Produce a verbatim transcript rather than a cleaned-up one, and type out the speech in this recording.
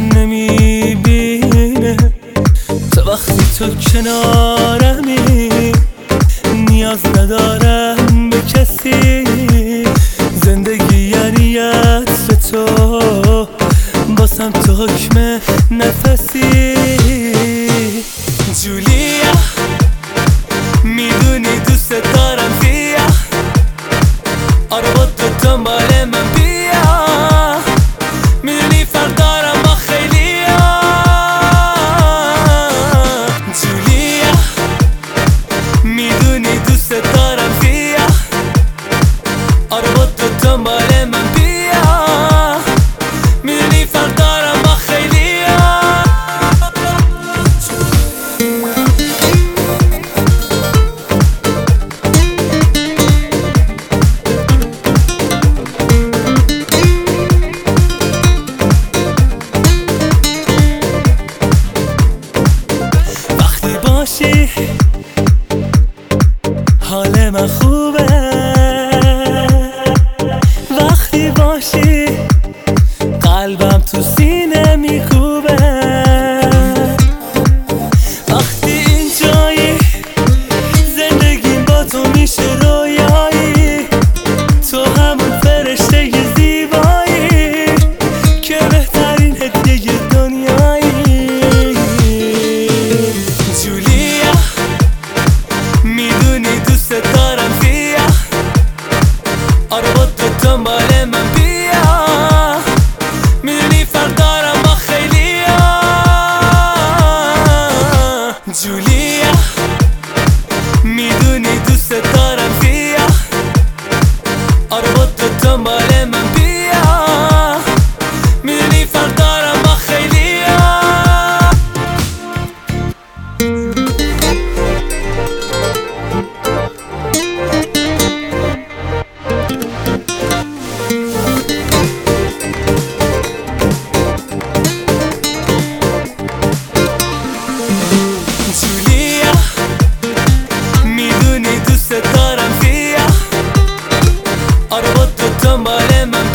نمیبینه تا وقتی تو کنارمی. نیاز ندارم به کسی، زندگی یعنی عطر تو، باسم تو حکم نفسی. جولیا میدونی دوست دارم بیا، آره با تو دنبال من بیا. میدونی فرق دارم با خیلیا. جولیا میدونی دوست دارم بیا، آره با تو دنبال من بیا. میدونی فرق دارم با خیلیا. وقتی باشی حال من خوبه، وقتی باشی قلبم تو سینه میکوبه. وقتی اینجایی زندگیم با تو میشه رویایی، تو همون فرشته زیبایی که بهترین هدیه دنیایی. جولیا میدونی دوست دارم بیا، آره با تو دنبال من بیا. میدونی فرق دارم با خیلیا. جولیا میدونی دوست دارم بیا، آره با تو دنبال من بیا. میدونی فرق دارم با خیلیا. جولیا میدونی دوست دارم بیا، آره با تو دنبال من